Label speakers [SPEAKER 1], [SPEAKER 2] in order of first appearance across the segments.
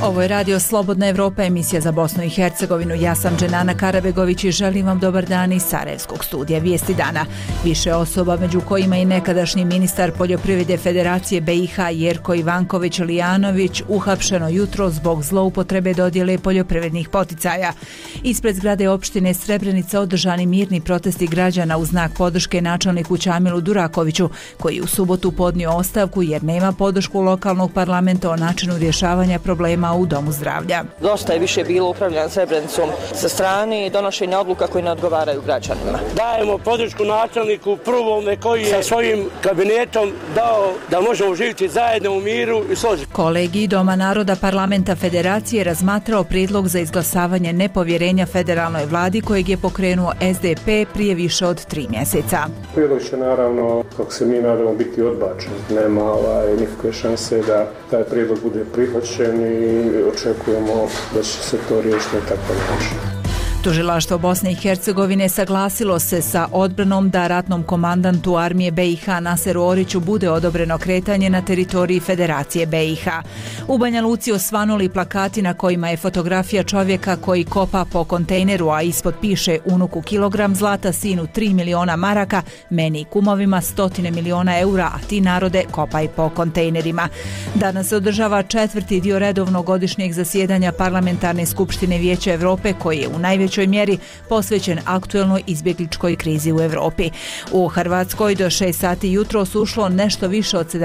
[SPEAKER 1] Ovo je Radio Slobodna Evropa, emisija za Bosnu i Hercegovinu. Ja sam Dženana Karabegović i želim vam dobar dan iz Sarajevskog studija Vijesti dana. Više osoba, među kojima i nekadašnji ministar poljoprivrede Federacije BiH Jerko Ivanković Lijanović, uhapšeno jutro zbog zloupotrebe dodjele poljoprivrednih poticaja. Ispred zgrade opštine Srebrenica održani mirni protesti građana u znak podrške načelniku Ćamilu Durakoviću, koji u subotu podnio ostavku jer nema podršku lokalnog parlamenta o načinu rješavanja problema u domu zdravlja.
[SPEAKER 2] Dosta je više bilo upravljanja Srebrenicom sa strane i donošenja odluka koji ne odgovaraju građanima.
[SPEAKER 3] Dajemo podršku načelniku prvome koji je sa svojim kabinetom dao da možemo živjeti zajedno u miru i složi.
[SPEAKER 1] Kolegij Doma naroda parlamenta Federacije razmatrao prijedlog za izglasavanje nepovjerenja federalnoj vladi kojeg je pokrenuo SDP prije više od 3 mjeseca.
[SPEAKER 4] Prijedlog će naravno, kako se mi nadamo, biti odbačen. Nema nikakve šanse da taj prijedlog bude prihvaćen i očekujemo da će se to riješiti na takav način.
[SPEAKER 1] Tužilaštvo Bosne i Hercegovine saglasilo se sa odbranom da ratnom komandantu armije BiH Naseru Oriću bude odobreno kretanje na teritoriji Federacije BiH. U Banja Luci osvanuli plakati na kojima je fotografija čovjeka koji kopa po kontejneru, a ispod piše unuku kilogram zlata, sinu 3 miliona maraka, meni i kumovima 100 miliona eura, a ti narode kopaj po kontejnerima. Danas se održava 4. dio redovnog godišnjeg zasjedanja Parlamentarne skupštine Vijeća Evrope, koji je u najvećoj mjeri posvećen aktuelnoj izbjegličkoj krizi u Evropi. U Hrvatskoj do 6 sati jutros ušlo nešto više od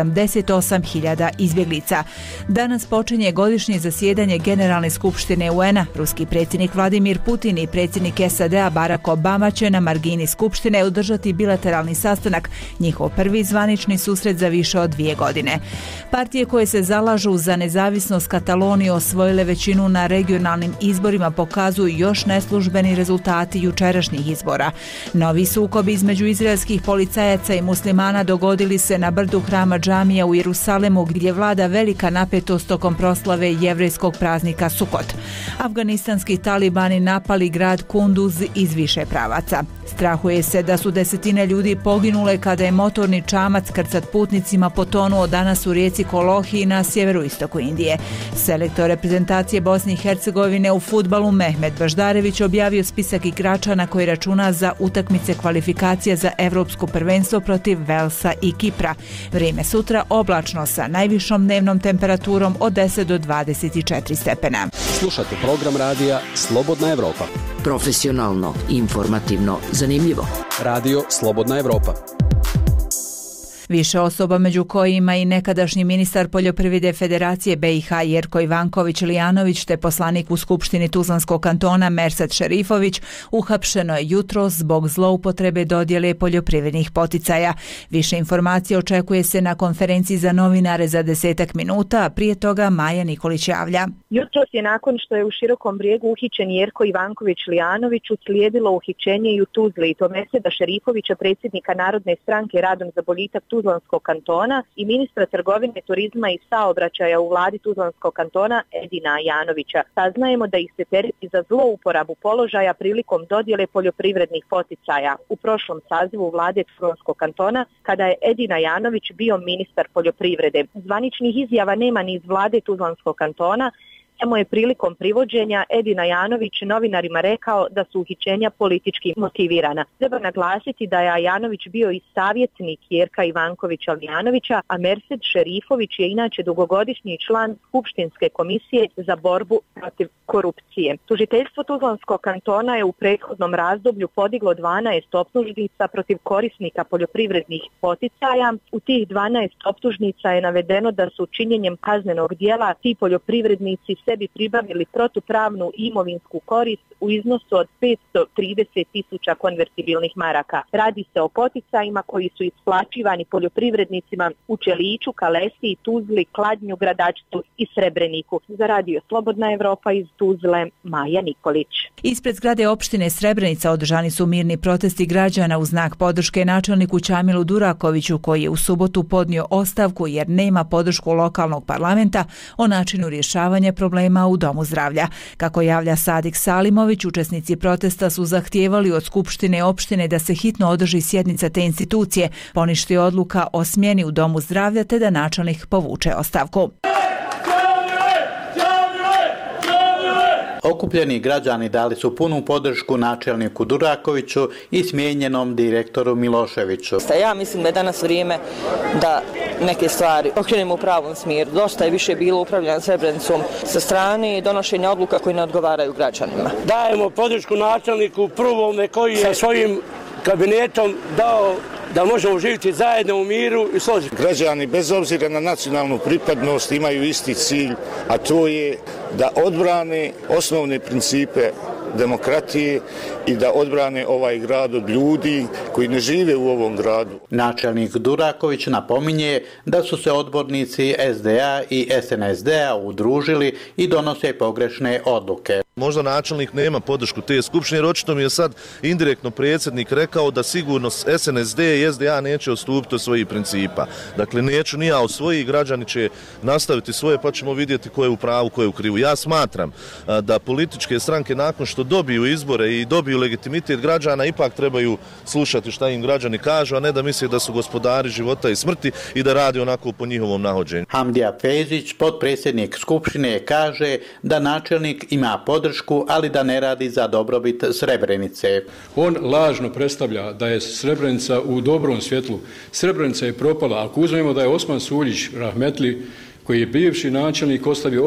[SPEAKER 1] 78.000 izbjeglica. Danas počinje godišnje zasjedanje Generalne skupštine UN-a. Ruski predsjednik Vladimir Putin i predsjednik SAD-a Barack Obama će na margini skupštine održati bilateralni sastanak, njihov prvi zvanični susret za više od 2 godine. Partije koje se zalažu za nezavisnost Katalonije osvojile većinu na regionalnim izborima pokazuju još neslužbeni rezultati jučerašnjih izbora. Novi sukobi između izraelskih policajaca i muslimana dogodili se na brdu hrama džamija u Jerusalemu, gdje vlada velika napetost tokom proslave jevrejskog praznika Sukot. Afganistanski talibani napali grad Kunduz iz više pravaca. Strahuje se da su desetine ljudi poginule kada je motorni čamac krcat putnicima potonuo danas u rijeci Kolohi na sjeveroistoku Indije. Selektor reprezentacije Bosne i Hercegovine u fudbalu Mehmet Baždarević objavio spisak igrača na koji računa za utakmice kvalifikacija za Evropsko prvenstvo protiv Velsa i Kipra. Vrijeme sutra oblačno sa najvišom dnevnom temperaturom od 10 do 24 stepena.
[SPEAKER 5] Slušate program radija Slobodna Evropa.
[SPEAKER 6] Profesionalno, informativno, zanimljivo.
[SPEAKER 5] Radio Slobodna Evropa.
[SPEAKER 1] Više osoba, među kojima i nekadašnji ministar poljoprivrede Federacije BiH Jerko Ivanković Lijanović te poslanik u Skupštini Tuzlanskog kantona Mersad Šerifović, uhapšeno je jutros zbog zloupotrebe dodjele poljoprivrednih poticaja. Više informacija očekuje se na konferenciji za novinare za 10 minuta, a prije toga Maja Nikolić javlja.
[SPEAKER 7] Jutros je nakon što je u Širokom Brijegu uhićen Jerko Ivanković Lijanović uslijedilo uhićenje i u Tuzli i to Mersada Šerifovića, predsjednika Narodne stranke Radom za boljitak Tuzlanskog kantona i ministra trgovine, turizma i saobraćaja u vladi Tuzlanskog kantona Edina Janovića. Saznajemo da ih se tereti za zlouporabu položaja prilikom dodjele poljoprivrednih poticaja u prošlom sazivu vlade Tuzlanskog kantona, kada je Edina Janović bio ministar poljoprivrede. Zvaničnih izjava nema ni iz vlade Tuzlanskog kantona, samo je prilikom privođenja Edina Janović novinarima rekao da su uhićenja politički motivirana. Treba naglasiti da je Janović bio i savjetnik Jerka Ivankovića Lijanovića, a Mersad Šerifović je inače dugogodišnji član Skupštinske komisije za borbu protiv korupcije. Tužiteljstvo Tuzlanskog kantona je u prethodnom razdoblju podiglo 12 optužnica protiv korisnika poljoprivrednih poticaja. U tih 12 optužnica je navedeno da su činjenjem kaznenog djela ti poljoprivrednici sebi pribavili protupravnu imovinsku korist u iznosu od 530.000 konvertibilnih maraka. Radi se o poticajima koji su isplaćivani poljoprivrednicima u Čeliću, Kalesiji, Tuzli, Kladnju, Gradačcu i Srebreniku. Za Radio Slobodna Evropa iz Tuzle, Maja Nikolić.
[SPEAKER 1] Ispred zgrade opštine Srebrenica održani su mirni protesti građana u znak podrške načelniku Ćamilu Durakoviću, koji je u subotu podnio ostavku jer nema podršku lokalnog parlamenta o načinu rješavanja problema u domu zdravlja. Kako javlja Sadik Salimović, učesnici protesta su zahtijevali od Skupštine opštine da se hitno održi sjednica te institucije, poništi odluka o smjeni u domu zdravlja te da načelnik povuče ostavku.
[SPEAKER 8] Okupljeni građani dali su punu podršku načelniku Durakoviću i smijenjenom direktoru Miloševiću.
[SPEAKER 2] Ja mislim da je danas vrijeme da neke stvari okrenemo u pravom smjeru. Dosta je više bilo upravljanja Srebrenicom sa strane i donošenja odluka koji ne odgovaraju građanima.
[SPEAKER 3] Dajemo podršku načelniku prvome koji je sa svojim kabinetom dao da možemo živjeti zajedno u miru i složi.
[SPEAKER 9] Građani bez obzira na nacionalnu pripadnost imaju isti cilj, a to je da odbrane osnovne principe demokratije i da odbrane ovaj grad od ljudi koji ne žive u ovom gradu.
[SPEAKER 8] Načelnik Duraković napominje da su se odbornici SDA i SNSD-a udružili i donose pogrešne odluke.
[SPEAKER 10] Možda načelnik nema podršku te skupštine, jer očito mi je sad indirektno predsjednik rekao da sigurno SNSD i SDA neće odstupiti od svojih principa. Dakle, neću ni ja od svojih, građani će nastaviti svoje, pa ćemo vidjeti ko je u pravu, ko je u krivu. Ja smatram da političke stranke nakon što dobiju izbore i dobiju legitimitet građana ipak trebaju slušati šta im građani kažu, a ne da misle da su gospodari života i smrti i da radi onako po njihovom nahođenju.
[SPEAKER 8] Hamdija Fezić, potpredsjednik skupštine, kaže da načelnik ima podršku, ali da ne radi za dobrobit Srebrenice.
[SPEAKER 11] On lažno predstavlja da je Srebrenica u dobrom svjetlu. Srebrenica je propala. Ako uzmemo da je Osman Suljić rahmetli, koji je bivši načelnik, ostavio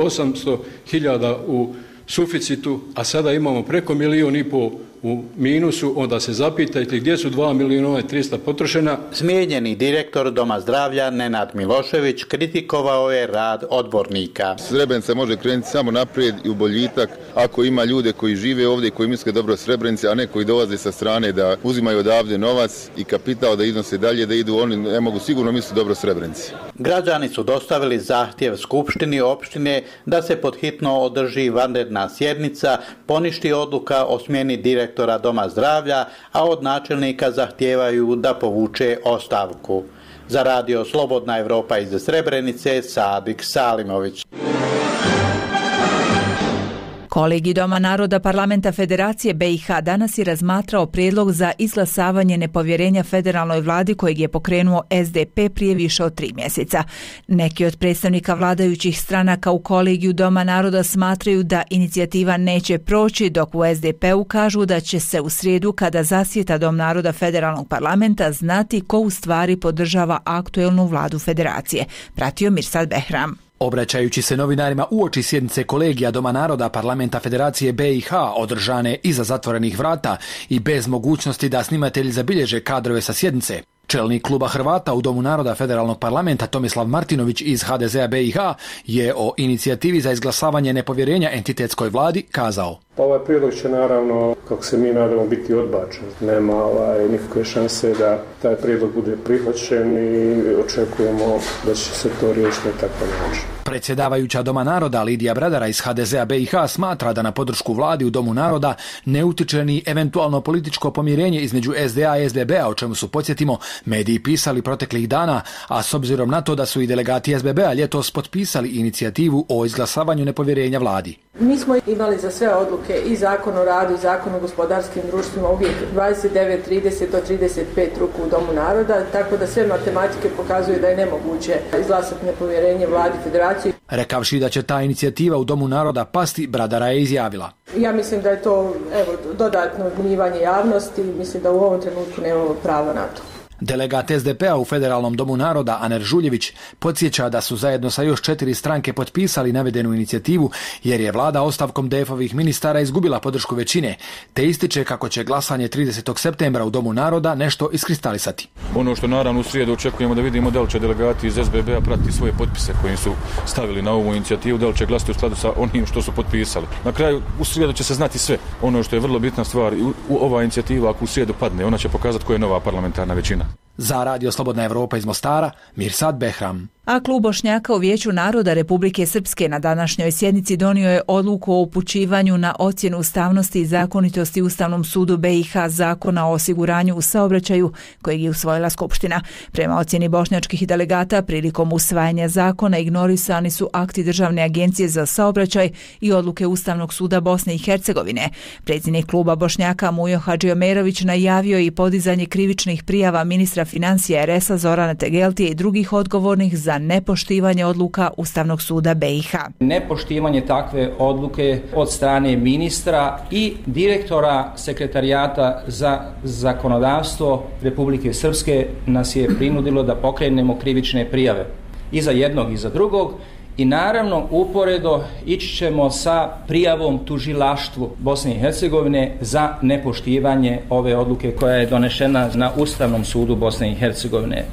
[SPEAKER 11] 800.000 u suficitu, a sada imamo preko 1,5 milijuna u minusu, onda se zapitajte gdje su 2.300.000 potrošena.
[SPEAKER 8] Smijenjeni direktor Doma zdravlja Nenad Milošević kritikovao je rad odbornika.
[SPEAKER 12] Srebrenica može krenuti samo naprijed i u boljitak ako ima ljude koji žive ovdje i koji misle dobro Srebrenice, a ne koji dolaze sa strane da uzimaju odavde novac i kapital da iznose dalje, da idu, oni ne mogu sigurno misliti dobro Srebrenici.
[SPEAKER 8] Građani su dostavili zahtjev skupštini opštine da se podhitno održi vanredna sjednica, poništi odluka o smjeni direktora Doma zdravlja, a od načelnika zahtijevaju da povuče ostavku. Za radio Slobodna Evropa iz Srebrenice, Sadik Salimović.
[SPEAKER 1] Kolegij Doma naroda Parlamenta Federacije BiH danas je razmatrao prijedlog za izglasavanje nepovjerenja federalnoj vladi kojeg je pokrenuo SDP prije više od 3 mjeseca. Neki od predstavnika vladajućih stranaka u kolegiju Doma naroda smatraju da inicijativa neće proći, dok u SDP-u kažu da će se u srijedu, kada zasjeta Dom naroda federalnog parlamenta, znati ko u stvari podržava aktuelnu vladu federacije. Pratio Mirsad Behram.
[SPEAKER 13] Obraćajući se novinarima uoči sjednice kolegija Doma naroda Parlamenta Federacije BiH održane iza zatvorenih vrata i bez mogućnosti da snimatelji zabilježe kadrove sa sjednice, čelnik kluba Hrvata u Domu naroda Federalnog parlamenta Tomislav Martinović iz HDZ-a BiH je o inicijativi za izglasavanje nepovjerenja entitetskoj vladi kazao:
[SPEAKER 4] Ovaj prijedlog će naravno, kako se mi nadamo, biti odbačen. Nema nikakve šanse da taj prijedlog bude prihvaćen i očekujemo da će se to riješiti na takav način.
[SPEAKER 13] Predsjedavajuća Doma naroda Lidija Bradara iz HDZ-a BiH smatra da na podršku vladi u Domu naroda ne utiče ni eventualno političko pomirenje između SDA i SBB-a, o čemu su, podsjetimo, mediji pisali proteklih dana, a s obzirom na to da su i delegati SBB-a ljetos potpisali inicijativu o izglasavanju nepovjerenja vladi.
[SPEAKER 14] Mi smo imali za sve odluke i zakon o radu i zakon o gospodarskim društvima uvijek 29, 30 do 35 ruku u Domu naroda, tako da sve matematike pokazuju da je nemoguće izglasati nepovjerenje vladi federacije.
[SPEAKER 13] Rekavši da će ta inicijativa u Domu naroda pasti, Bradara je izjavila:
[SPEAKER 14] Ja mislim da je to dodatno odmijivanje javnosti, mislim da u ovom trenutku nemamo pravo na to.
[SPEAKER 13] Delegat SDP-a u Federalnom domu naroda Aner Žuljević podsjeća da su zajedno sa još 4 stranke potpisali navedenu inicijativu jer je vlada ostavkom DF-ovih ministara izgubila podršku većine, te ističe kako će glasanje 30. septembra u Domu naroda nešto iskristalisati.
[SPEAKER 15] Ono što naravno u srijedu očekujemo da vidimo da li će delegati iz SBB-a pratiti svoje potpise koje su stavili na ovu inicijativu, da li će glasati u skladu sa onim što su potpisali. Na kraju u srijedu će se znati sve. Ono što je vrlo bitna stvar, ova inicijativa ako u srijedu padne, ona će pokazati koja je nova parlamentarna većina.
[SPEAKER 13] Za radio Slobodna Evropa iz Mostara, Mirsad Behram.
[SPEAKER 1] A klub Bošnjaka u Vijeću naroda Republike Srpske na današnjoj sjednici donio je odluku o upućivanju na ocjenu ustavnosti i zakonitosti Ustavnom sudu BiH Zakona o osiguranju u saobraćaju kojeg je usvojila Skupština. Prema ocjeni bošnjačkih delegata, prilikom usvajanja zakona ignorisani su akti Državne agencije za saobraćaj i odluke Ustavnog suda Bosne i Hercegovine. Predsjednik kluba Bošnjaka Mujo Hadžiomerović najavio i podizanje krivičnih prijava ministra financija RS-a Zorana Tegeltije i drugih odgovornih za za nepoštivanje odluka Ustavnog suda BiH.
[SPEAKER 16] Nepoštivanje takve odluke od strane ministra i direktora Sekretarijata za zakonodavstvo Republike Srpske nas je prinudilo da pokrenemo krivične prijave i za jednog i za drugog. I naravno uporedo ići ćemo sa prijavom tužilaštvu Bosne i Hercegovine za nepoštivanje ove odluke koja je donešena na Ustavnom sudu Bosne i Hercegovine.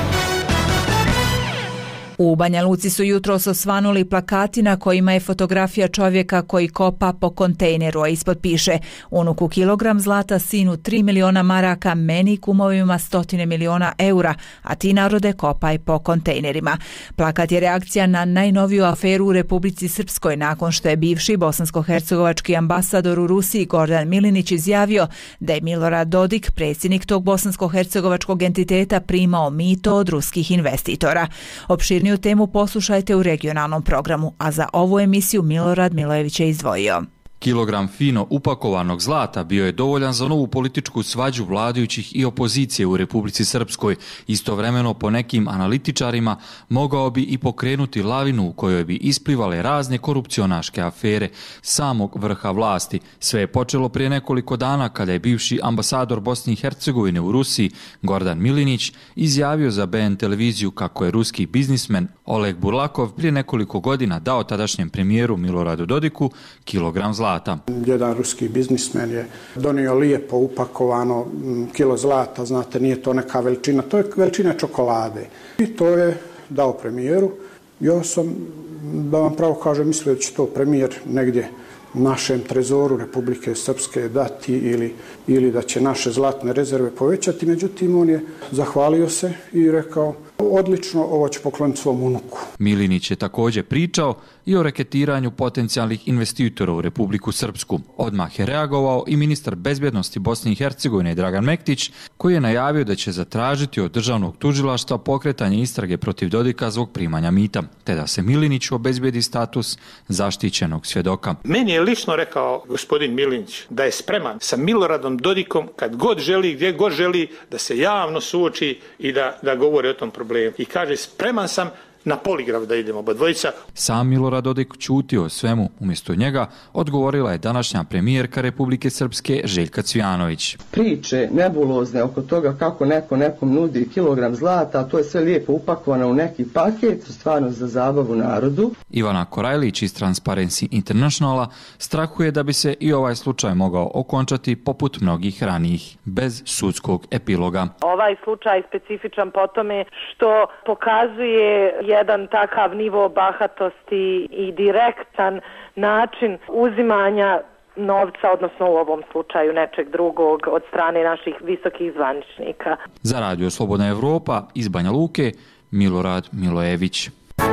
[SPEAKER 1] U Banja Luci su jutros osvanuli plakati na kojima je fotografija čovjeka koji kopa po kontejneru, a ispod piše: unuku kilogram zlata, sinu 3 miliona maraka, meni kumovima 100 miliona eura, a ti narode kopaj po kontejnerima. Plakat je reakcija na najnoviju aferu u Republici Srpskoj nakon što je bivši bosansko-hercegovački ambasador u Rusiji Gordan Milinić izjavio da je Milorad Dodik, predsjednik tog bosansko-hercegovačkog entiteta, primao mito od ruskih investitora. Opširniju temu poslušajte u regionalnom programu, a za ovu emisiju Milorad Milojević je izdvojio.
[SPEAKER 17] Kilogram fino upakovanog zlata bio je dovoljan za novu političku svađu vladajućih i opozicije u Republici Srpskoj. Istovremeno, po nekim analitičarima, mogao bi i pokrenuti lavinu u kojoj bi isplivale razne korupcionaške afere samog vrha vlasti. Sve je počelo prije nekoliko dana kada je bivši ambasador Bosne i Hercegovine u Rusiji Gordan Milinić izjavio za BN televiziju kako je ruski biznismen Oleg Burlakov prije nekoliko godina dao tadašnjem premijeru Miloradu Dodiku kilogram zlata.
[SPEAKER 18] Jedan ruski biznismen je donio lijepo upakovano kilo zlata, znate, nije to neka veličina, to je veličina čokolade. I to je dao premijeru. Ja sam, da vam pravo kažem, mislio da će to premijer negdje našem trezoru Republike Srpske dati ili da će naše zlatne rezerve povećati. Međutim, on je zahvalio se i rekao: odlično, ovo će pokloniti svom unuku.
[SPEAKER 17] Milinić je također pričao i o reketiranju potencijalnih investitora u Republiku Srpsku. Odmah je reagovao i ministar bezbjednosti Bosne i Hercegovine Dragan Mektić, koji je najavio da će zatražiti od državnog tužilaštva pokretanje istrage protiv Dodika zbog primanja mita, te da se Miliniću obezbijedi status zaštićenog svjedoka.
[SPEAKER 19] Meni je lično rekao gospodin Milinić da je spreman sa Miloradom Dodikom kad god želi, gdje god želi, da se javno suoči i da govori o tom problemu. I kaže: spreman sam na poligraf da idemo oba dvojica.
[SPEAKER 17] Sam Milorad Dodik ćutio o svemu. Umjesto njega odgovorila je današnja premijerka Republike Srpske Željka Cvijanović.
[SPEAKER 20] Priče nebulozne oko toga kako neko nekom nudi kilogram zlata, to je sve lijepo upakovano u neki paket, stvarno za zabavu narodu.
[SPEAKER 17] Ivana Korajlić iz Transparency Internationala strahuje da bi se i ovaj slučaj mogao okončati poput mnogih ranijih, bez sudskog epiloga.
[SPEAKER 21] Ovaj slučaj je specifičan po tome što pokazuje jedan takav nivo bahatosti i direktan način uzimanja novca, odnosno u ovom slučaju nečeg drugog, od strane naših visokih zvaničnika.
[SPEAKER 17] Za Radio Slobodna Evropa iz Banja Luke, Milorad Milojević.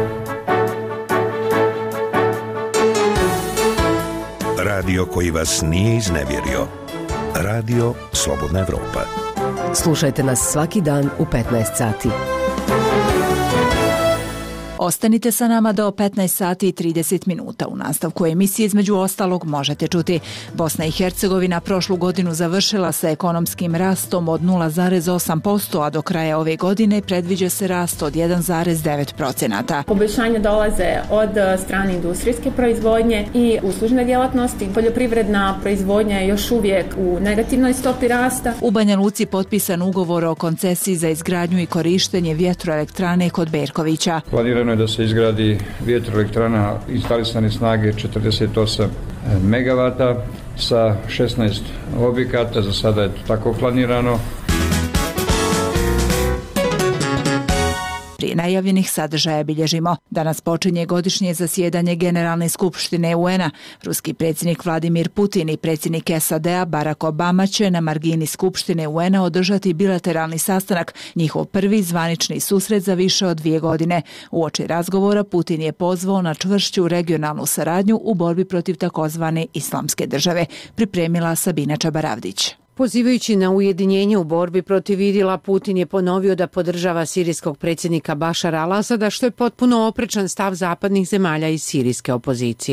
[SPEAKER 22] Radio koji vas nije iznevjerio. Radio Slobodna Evropa.
[SPEAKER 23] Slušajte nas svaki dan u 15 sati.
[SPEAKER 1] Ostanite sa nama do 15 sati i 30 minuta. U nastavku emisije između ostalog možete čuti: Bosna i Hercegovina prošlu godinu završila sa ekonomskim rastom od 0,8%, a do kraja ove godine predviđa se rast od 1,9%.
[SPEAKER 24] Poboljšanja dolaze od strane industrijske proizvodnje i uslužne djelatnosti. Poljoprivredna proizvodnja je još uvijek u negativnoj stopi rasta.
[SPEAKER 1] U Banja Luci potpisan ugovor o koncesiji za izgradnju i korištenje vjetroelektrane kod Berkovića.
[SPEAKER 25] Planirano je da se izgradi vjetroelektrana instalisane snage 48 megavata sa 16 objekata, za sada je to tako planirano.
[SPEAKER 1] Prije najavljenih sadržaja bilježimo: danas počinje godišnje zasjedanje Generalne skupštine UN-a. Ruski predsjednik Vladimir Putin i predsjednik SAD-a Barack Obama će na margini skupštine UN-a održati bilateralni sastanak, njihov prvi zvanični susret za više od 2 godine. Uoči razgovora Putin je pozvao na čvršću regionalnu saradnju u borbi protiv takozvane Islamske države. Pripremila Sabina Čabaravdić.
[SPEAKER 26] Pozivajući na ujedinjenje u borbi protiv IDIL-a, Putin je ponovio da podržava sirijskog predsjednika Bašara al-Asada, što je potpuno oprečan stav zapadnih zemalja i sirijske opozicije.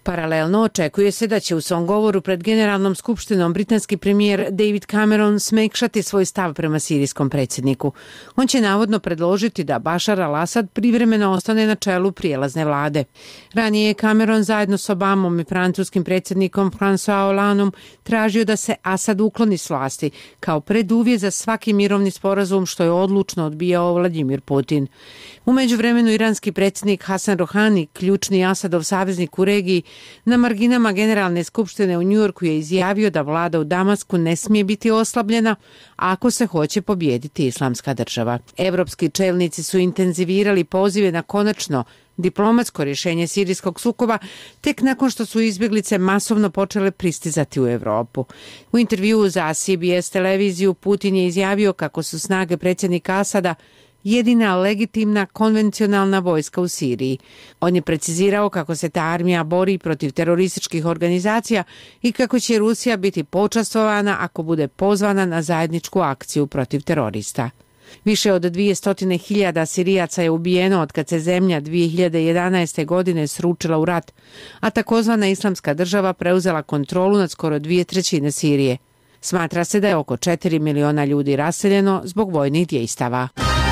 [SPEAKER 26] Paralelno očekuje se da će u svom govoru pred Generalnom skupštinom britanski premijer David Cameron smekšati svoj stav prema sirijskom predsjedniku. On će navodno predložiti da Bashar al-Assad privremeno ostane na čelu prijelazne vlade. Ranije je Cameron zajedno s Obamom i francuskim predsjednikom François Hollandom tražio da se Asad ukloni s vlasti kao preduvjet za svaki mirovni sporazum, što je odlučno odbijao Vladimir Putin. U međuvremenu iranski predsjednik Hasan Rohani, ključni Asadov saveznik u regiji, na marginama Generalne skupštine u Njujorku je izjavio da vlada u Damasku ne smije biti oslabljena ako se hoće pobijediti Islamska država. Evropski čelnici su intenzivirali pozive na konačno diplomatsko rješenje sirijskog sukoba tek nakon što su izbjeglice masovno počele pristizati u Europu. U intervjuu za CBS televiziju Putin je izjavio kako su snage predsjednika Asada jedina legitimna konvencionalna vojska u Siriji. On je precizirao kako se ta armija bori protiv terorističkih organizacija i kako će Rusija biti počastvovana ako bude pozvana na zajedničku akciju protiv terorista. Više od 200.000 Sirijaca je ubijeno od kad se zemlja 2011. godine sručila u rat, a takozvana Islamska država preuzela kontrolu nad skoro 2/3 Sirije. Smatra se da je oko 4 miliona ljudi raseljeno zbog vojnih dejstava.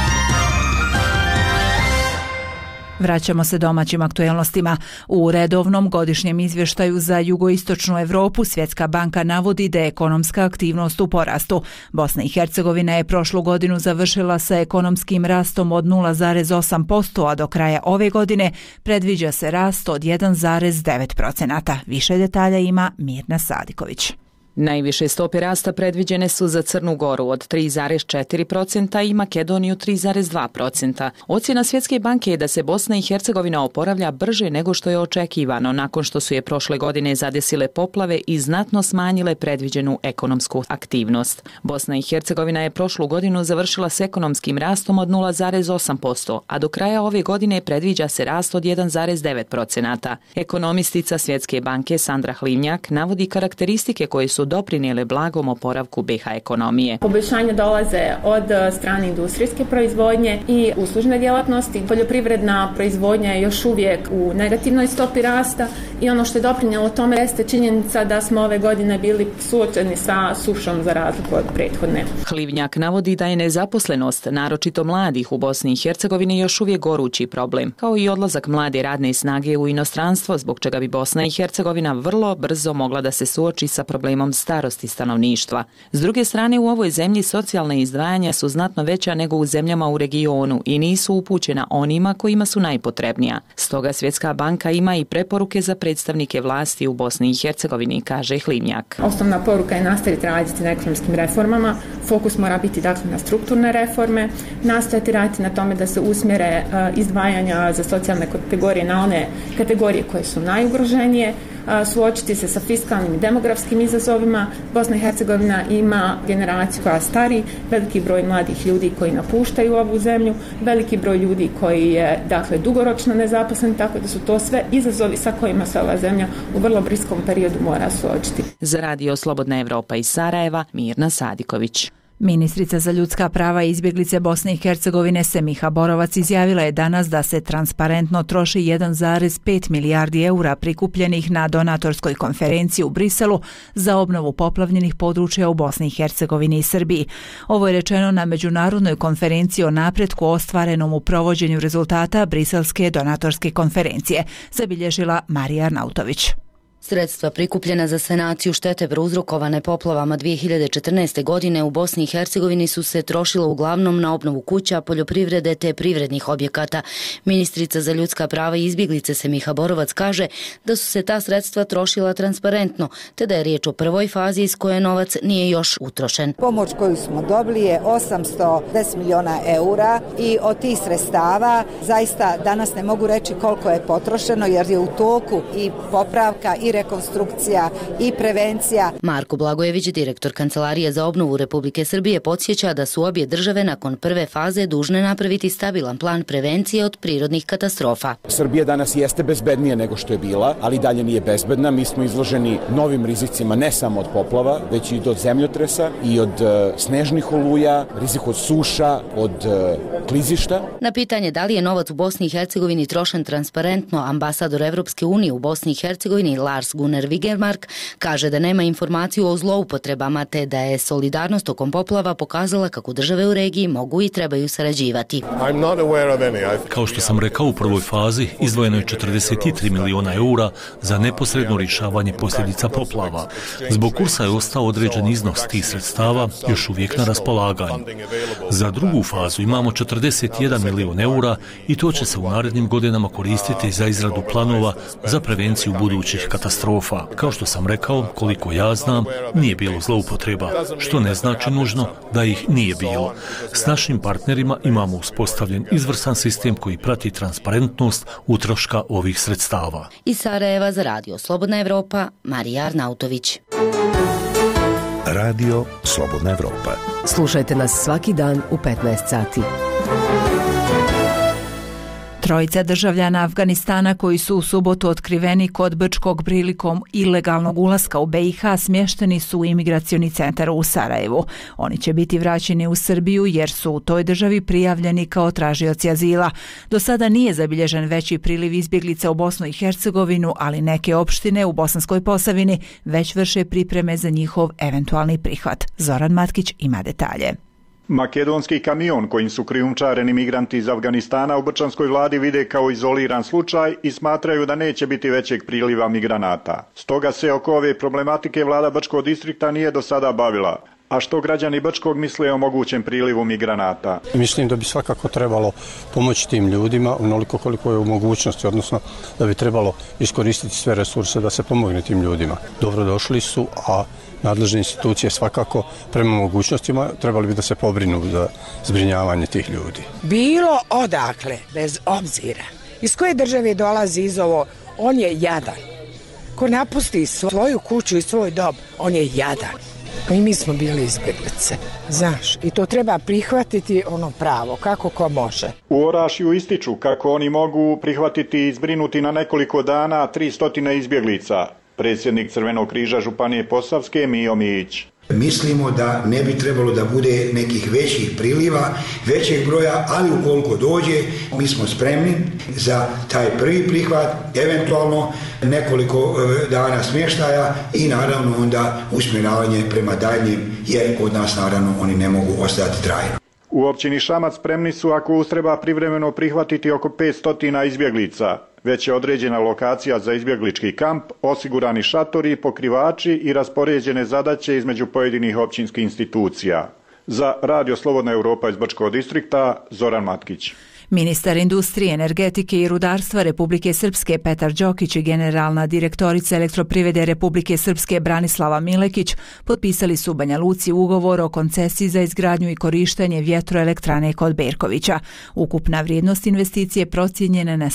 [SPEAKER 1] Vraćamo se domaćim aktuelnostima. U redovnom godišnjem izvještaju za jugoistočnu Europu Svjetska banka navodi da je ekonomska aktivnost u porastu. Bosna i Hercegovina je prošlu godinu završila sa ekonomskim rastom od 0,8%, a do kraja ove godine predviđa se rast od 1,9%. Više detalja ima Mirna Sadiković.
[SPEAKER 2] Najviše stope rasta predviđene su za Crnu Goru od 3,4% i Makedoniju 3,2%. Ocjena Svjetske banke je da se Bosna i Hercegovina oporavlja brže nego što je očekivano nakon što su je prošle godine zadesile poplave i znatno smanjile predviđenu ekonomsku aktivnost. Bosna i Hercegovina je prošlu godinu završila s ekonomskim rastom od 0,8%, a do kraja ove godine predviđa se rast od 1,9%. Ekonomistica Svjetske banke Sandra Hlivnjak navodi karakteristike koje su doprinijele blagom oporavku BiH ekonomije.
[SPEAKER 24] Poboljšanja dolaze od strane industrijske proizvodnje i uslužne djelatnosti. Poljoprivredna proizvodnja je još uvijek u negativnoj stopi rasta i ono što je doprinijelo tome jeste činjenica da smo ove godine bili suočeni sa sušom za razliku od prethodne.
[SPEAKER 2] Hlivnjak navodi da je nezaposlenost, naročito mladih u Bosni i Hercegovini, još uvijek gorući problem, kao i odlazak mlade radne snage u inostranstvo, zbog čega bi Bosna i Hercegovina vrlo brzo mogla da se suoči sa problemom starosti stanovništva. S druge strane, u ovoj zemlji socijalne izdvajanja su znatno veća nego u zemljama u regionu i nisu upućena onima kojima su najpotrebnija. Stoga Svjetska banka ima i preporuke za predstavnike vlasti u Bosni i Hercegovini, kaže Hlivnjak.
[SPEAKER 24] Osnovna poruka je nastaviti raditi na ekonomskim reformama. Fokus mora biti dakle na strukturne reforme, nastojati raditi na tome da se usmjere izdvajanja za socijalne kategorije na one kategorije koje su najugroženije, suočiti se sa fiskalnim i demografskim izazovima. Bosna i Hercegovina ima generaciju koja stari, veliki broj mladih ljudi koji napuštaju ovu zemlju, veliki broj ljudi koji je dakle dugoročno nezaposlen, tako da su to sve izazovi sa kojima se ova zemlja u vrlo bliskom periodu mora suočiti.
[SPEAKER 2] Za Radio Slobodna Evropa iz Sarajeva, Mirna Sadiković.
[SPEAKER 1] Ministrica za ljudska prava i izbjeglice Bosne i Hercegovine Semiha Borovac izjavila je danas da se transparentno troši 1,5 milijardi eura prikupljenih na donatorskoj konferenciji u Briselu za obnovu poplavljenih područja u Bosni i Hercegovini i Srbiji. Ovo je rečeno na međunarodnoj konferenciji o napretku ostvarenom u provođenju rezultata Briselske donatorske konferencije, zabilježila Marija Arnautović.
[SPEAKER 3] Sredstva prikupljena za sanaciju štete prouzrokovane poplavama 2014. godine u Bosni i Hercegovini su se trošila uglavnom na obnovu kuća, poljoprivrede te privrednih objekata. Ministrica za ljudska prava i izbjeglice Semiha Borovac kaže da su se ta sredstva trošila transparentno, te da je riječ o prvoj fazi iz koje novac nije još utrošen.
[SPEAKER 5] Pomoć koju smo dobili je 810 miliona eura i od tih sredstava zaista danas ne mogu reći koliko je potrošeno jer je u toku i popravka i i rekonstrukcija i prevencija.
[SPEAKER 3] Marko Blagojević, direktor Kancelarije za obnovu Republike Srbije, podsjeća da su obje države nakon prve faze dužne napraviti stabilan plan prevencije od prirodnih katastrofa.
[SPEAKER 6] Srbija danas jeste bezbednija nego što je bila, ali dalje nije bezbedna. Mi smo izloženi novim rizicima ne samo od poplava, već i od zemljotresa i od snežnih oluja, rizik od suša, od klizišta.
[SPEAKER 3] Na pitanje da li je novac u Bosni i Hercegovini trošen transparentno, ambasador Evropske unije u Bosni i Hercegovini Lars Gunnar Wigermark kaže da nema informaciju o zloupotrebama te da je solidarnost tokom poplava pokazala kako države u regiji mogu i trebaju sarađivati.
[SPEAKER 7] Kao što sam rekao, u prvoj fazi izdvojeno je 43 miliona eura za neposredno rješavanje posljedica poplava. Zbog kursa je ostao određen iznos tih sredstava još uvijek na raspolaganju. Za drugu fazu imamo 41 milion eura i to će se u narednim godinama koristiti za izradu planova za prevenciju budućih katastrofa. Kao što sam rekao, koliko ja znam, nije bilo zloupotreba, što ne znači nužno da ih nije bilo. S našim partnerima imamo uspostavljen izvrstan sistem koji prati transparentnost utroška ovih sredstava.
[SPEAKER 3] Iz Sarajeva za Radio Slobodna Evropa, Marija Arnautović.
[SPEAKER 22] Radio Slobodna Evropa.
[SPEAKER 23] Slušajte nas svaki dan u 15 sati.
[SPEAKER 1] Trojica državljana Afganistana koji su u subotu otkriveni kod Brčkog prilikom ilegalnog ulaska u BiH smješteni su u imigracioni centar u Sarajevu. Oni će biti vraćeni u Srbiju jer su u toj državi prijavljeni kao tražioci azila. Do sada nije zabilježen veći priliv izbjeglica u Bosnu i Hercegovinu, ali neke opštine u Bosanskoj Posavini već vrše pripreme za njihov eventualni prihvat. Zoran Matkić ima detalje.
[SPEAKER 9] Makedonski kamion kojim su krijumčareni migranti iz Afganistana u brčanskoj vladi vide kao izoliran slučaj i smatraju da neće biti većeg priliva migranata. Stoga se oko ove problematike vlada Brčkog distrikta nije do sada bavila. A što građani Brčkog misle o mogućem prilivu migranata?
[SPEAKER 18] Mislim da bi svakako trebalo pomoći tim ljudima onoliko koliko je u mogućnosti, odnosno da bi trebalo iskoristiti sve resurse da se pomogne tim ljudima. Dobrodošli su, a nadležne institucije svakako prema mogućnostima trebali bi da se pobrinu za zbrinjavanje tih ljudi.
[SPEAKER 10] Bilo odakle, bez obzira, iz koje države dolazi iz ovo, on je jadan. Ko napusti svoju kuću i svoj dom, on je jadan. I mi smo bili izbjeglice, znaš, i to treba prihvatiti ono pravo, kako ko može.
[SPEAKER 9] U Orašju ističu kako oni mogu prihvatiti i zbrinuti na nekoliko dana 300 izbjeglica. Predsjednik Crvenog križa Županije Posavske Mijo Mijić.
[SPEAKER 11] Mislimo da ne bi trebalo da bude nekih većih priliva, većeg broja, ali ukoliko dođe, mi smo spremni za taj prvi prihvat, eventualno nekoliko dana smještaja i naravno onda usmjeravanje prema daljnjim, jer od nas naravno oni ne mogu ostati trajno.
[SPEAKER 9] U općini Šamac spremni su ako ustreba privremeno prihvatiti oko 500 izbjeglica. Već je određena lokacija za izbjeglički kamp, osigurani šatori, pokrivači i raspoređene zadaće između pojedinih općinskih institucija. Za Radio Slobodna Evropa iz Brčkog distrikta, Zoran Matkić.
[SPEAKER 1] Ministar industrije, energetike i rudarstva Republike Srpske Petar Đokić i generalna direktorica Elektroprivrede Republike Srpske Branislava Milekić potpisali su u Banja Luci ugovor o koncesiji za izgradnju i korištenje vjetroelektrane kod Berkovića. Ukupna vrijednost investicije procijenjena na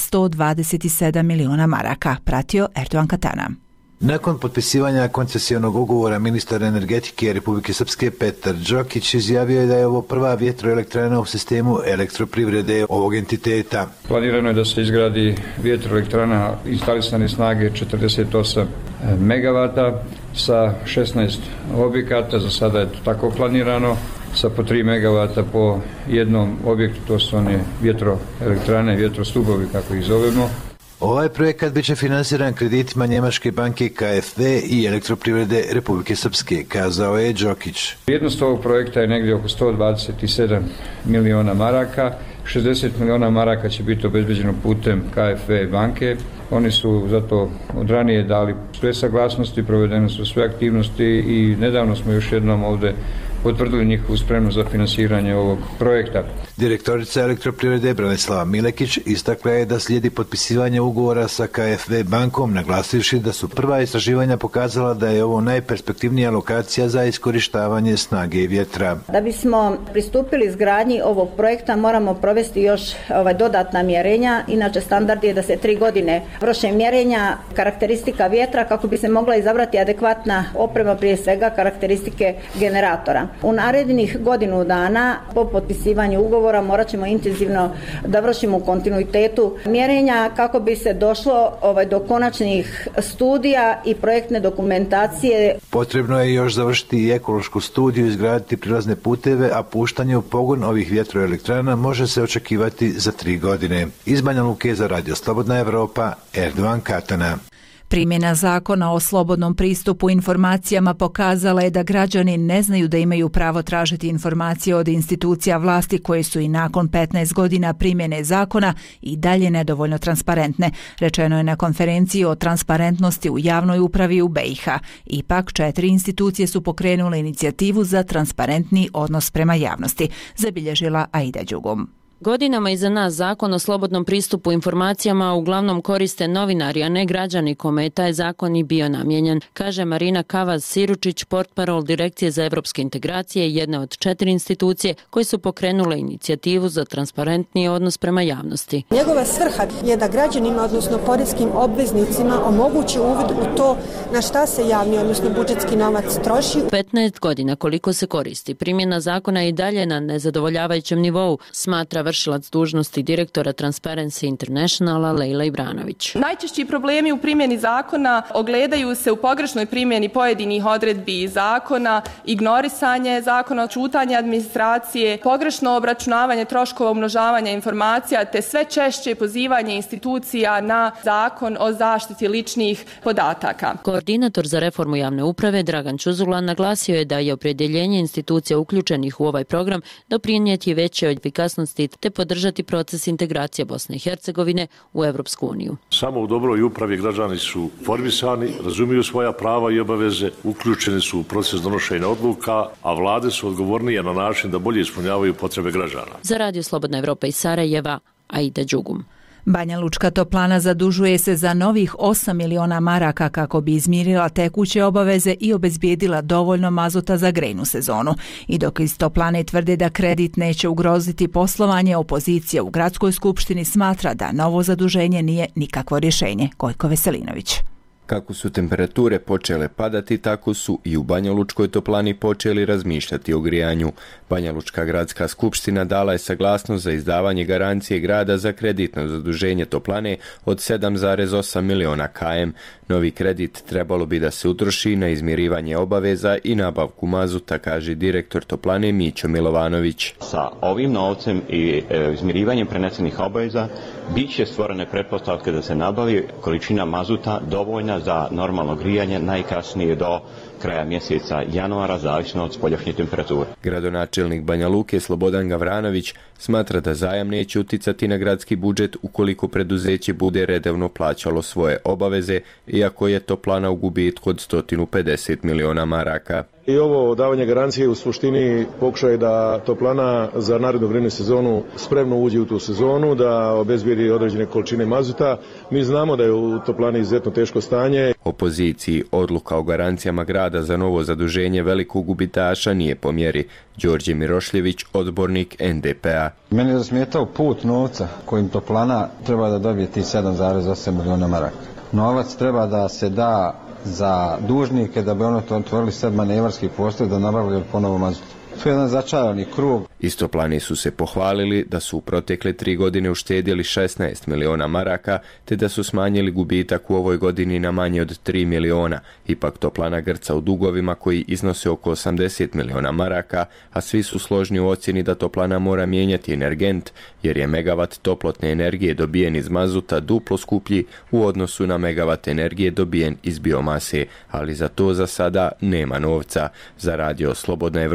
[SPEAKER 1] 127 miliona maraka, pratio Erdogan Katana.
[SPEAKER 12] Nakon potpisivanja koncesijnog ugovora ministar energetike Republike Srpske Petar Đokić izjavio je da je ovo prva vjetroelektrana u sistemu elektroprivrede ovog entiteta.
[SPEAKER 25] Planirano je da se izgradi vjetroelektrana instalisane snage 48 megavata sa 16 objekata, za sada je to tako planirano, sa po 3 megavata po jednom objektu, to su one vjetroelektrane, vjetrostubovi kako ih zovemo.
[SPEAKER 12] Ovaj projekat biće finansiran kreditima Njemačke banke KfW i Elektroprivrede Republike Srpske, kazao je Đokić.
[SPEAKER 25] Vrijednost ovog projekta je negdje oko 127 miliona maraka. 60 miliona maraka će biti obezbeđeno putem KfW banke. Oni su zato od ranije dali sve saglasnosti, provedene su sve aktivnosti i nedavno smo još jednom ovdje potvrdili njihovu spremnost za finansiranje ovog projekta.
[SPEAKER 12] Direktorica Elektroprivrede Branislava Milekić istakla je da slijedi potpisivanje ugovora sa KfW bankom, naglasivši da su prva istraživanja pokazala da je ovo najperspektivnija lokacija za iskorištavanje snage vjetra.
[SPEAKER 4] Da bismo pristupili izgradnji ovog projekta moramo provesti još dodatna mjerenja. Inače standard je da se 3 godine vrše mjerenja karakteristika vjetra kako bi se mogla izabrati adekvatna oprema, prije svega karakteristike generatora. U narednih godinu dana po potpisivanju ugovora morat ćemo intenzivno da vršimo u kontinuitetu mjerenja kako bi se došlo do konačnih studija i projektne dokumentacije.
[SPEAKER 12] Potrebno je još završiti i ekološku studiju, izgraditi prilazne puteve, a puštanje u pogon ovih vjetroelektrana može se očekivati za 3 godine. Iz Banja Luke za Radio Slobodna Evropa, Erdovan Katana.
[SPEAKER 1] Primjena zakona o slobodnom pristupu informacijama pokazala je da građani ne znaju da imaju pravo tražiti informacije od institucija vlasti koje su i nakon 15 godina primjene zakona i dalje nedovoljno transparentne, rečeno je na konferenciji o transparentnosti u javnoj upravi u BiH. Ipak 4 institucije su pokrenule inicijativu za transparentni odnos prema javnosti, zabilježila Aida Đugum.
[SPEAKER 8] Godinama iza nas zakon o slobodnom pristupu informacijama uglavnom koriste novinari, a ne građani kome je taj zakon i bio namijenjen, kaže Marina Kavaz-Siručić, portparol Direkcije za evropske integracije, jedne od 4 institucije koje su pokrenule inicijativu za transparentniji odnos prema javnosti.
[SPEAKER 13] Njegova svrha je da građanima, odnosno poreskim obveznicima, omogući uvid u to na šta se javni, odnosno budžetski novac troši.
[SPEAKER 8] 15 godina koliko se koristi. Primjena zakona je i dalje na nezadovoljavajućem nivou, smatra vršilac dužnosti direktora Transparency Internationala Lejla Ibranović.
[SPEAKER 14] Najčešći problemi u primjeni zakona ogledaju se u pogrešnoj primjeni pojedinih odredbi zakona, ignorisanje zakona, ćutanje administracije, pogrešno obračunavanje troškova umnožavanja informacija te sve češće pozivanje institucija na zakon o zaštiti ličnih podataka.
[SPEAKER 8] Koordinator za reformu javne uprave Dragan Čuzula naglasio je da je opredjeljenje institucija uključenih u ovaj program doprinijeti veće efikasnosti te podržati proces integracije Bosne i Hercegovine u Evropsku uniju.
[SPEAKER 15] Samo u dobroj upravi građani su formisani, razumiju svoja prava i obaveze, uključeni su u proces donošenja odluka, a vlade su odgovornije na način da bolje ispunjavaju potrebe građana.
[SPEAKER 8] Za Radio Slobodna Evropa iz Sarajeva, Aida Đugum.
[SPEAKER 1] Banja Lučka toplana zadužuje se za novih 8 miliona maraka kako bi izmirila tekuće obaveze i obezbijedila dovoljno mazuta za grejnu sezonu. I dok iz toplane tvrde da kredit neće ugroziti poslovanje, opozicija u gradskoj skupštini smatra da novo zaduženje nije nikakvo rješenje. Gojko Veselinović.
[SPEAKER 16] Kako su temperature počele padati, tako su i u Banja Lučkoj toplani počeli razmišljati o grijanju. Banja Lučka gradska skupština dala je saglasnost za izdavanje garancije grada za kreditno zaduženje toplane od 7,8 miliona km. Novi kredit trebalo bi da se utroši na izmirivanje obaveza i nabavku mazuta, kaže direktor toplane Mićo Milovanović.
[SPEAKER 27] Sa ovim novcem i izmirivanjem prenesenih obaveza bit će stvorene pretpostavke da se nabavi količina mazuta dovoljna za normalno grijanje najkasnije do kraja mjeseca januara, zavisno od spoljašnje temperature.
[SPEAKER 16] Gradonačelnik Banja Luke Slobodan Gavranović smatra da zajam neće uticati na gradski budžet ukoliko preduzeće bude redovno plaćalo svoje obaveze, iako je toplana u gubitku od 150 miliona maraka.
[SPEAKER 28] I ovo davanje garancije u suštini pokušaj da toplana za narednu grejnu sezonu spremno uđe u tu sezonu, da obezbijedi određene količine mazuta. Mi znamo da je u toplani izuzetno teško stanje.
[SPEAKER 16] Opoziciji odluka o garancijama grada za novo zaduženje velikog gubitaša nije po mjeri. Đorđe Mirošljević, odbornik NDP-a.
[SPEAKER 29] Meni je zasmetao put novca kojim toplana treba da dobije ti 7,8 miliona maraka. Novac treba da se da za dužnike da bi ono otvorili sad manevarski prostor da nabavljaju ponovo mazut. To je jedan začarani krug.
[SPEAKER 16] Istoplani su se pohvalili da su u protekle 3 godine uštedjeli 16 miliona maraka, te da su smanjili gubitak u ovoj godini na manje od 3 miliona. Ipak toplana grca u dugovima koji iznose oko 80 miliona maraka, a svi su složni u ocjeni da toplana mora mijenjati energent, jer je megavat toplotne energije dobijen iz mazuta duplo skuplji u odnosu na megavat energije dobijen iz biomase, ali za to za sada nema novca. Za Radio Slobodna Evropa iz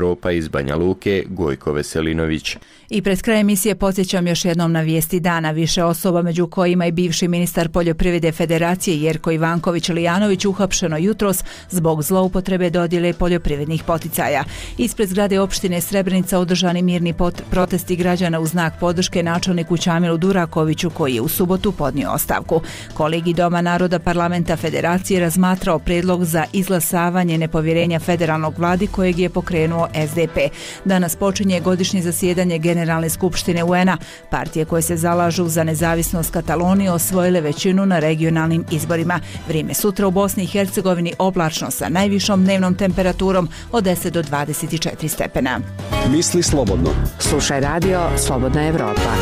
[SPEAKER 16] Banja Luke, Gojko Veselinović.
[SPEAKER 1] I pred kraj emisije podsjećam još jednom na vijesti dana. Više osoba, među kojima i bivši ministar poljoprivrede Federacije Jerko Ivanković-Lijanović, uhapšeno jutros zbog zloupotrebe dodjele poljoprivrednih poticaja. Ispred zgrade opštine Srebrenica održani mirni protesti građana u znak podrške načelniku Ćamilu Durakoviću, koji je u subotu podnio ostavku. Kolegij Doma naroda parlamenta Federacije razmatrao predlog za izglasavanje nepovjerenja federalnog vladi kojeg je pokrenuo SDP. Danas počinje godišnje zasjedanje Generalne skupštine UN-a. Partije koje se zalažu za nezavisnost Katalonije osvojile većinu na regionalnim izborima. Vrijeme sutra u Bosni i Hercegovini oblačno sa najvišom dnevnom temperaturom od 10 do 24 stepena.
[SPEAKER 2] Misli slobodno.
[SPEAKER 23] Slušaj radio Slobodna Evropa.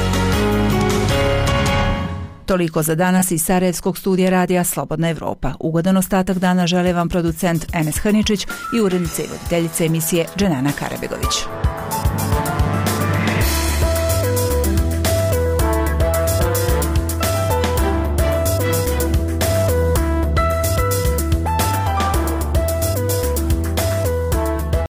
[SPEAKER 1] Toliko za danas iz Sarajevskog studija radija Slobodna Evropa. Ugodan ostatak dana žele vam producent Enes Hrničić i urednica i voditeljica emisije Dženana Karabegović.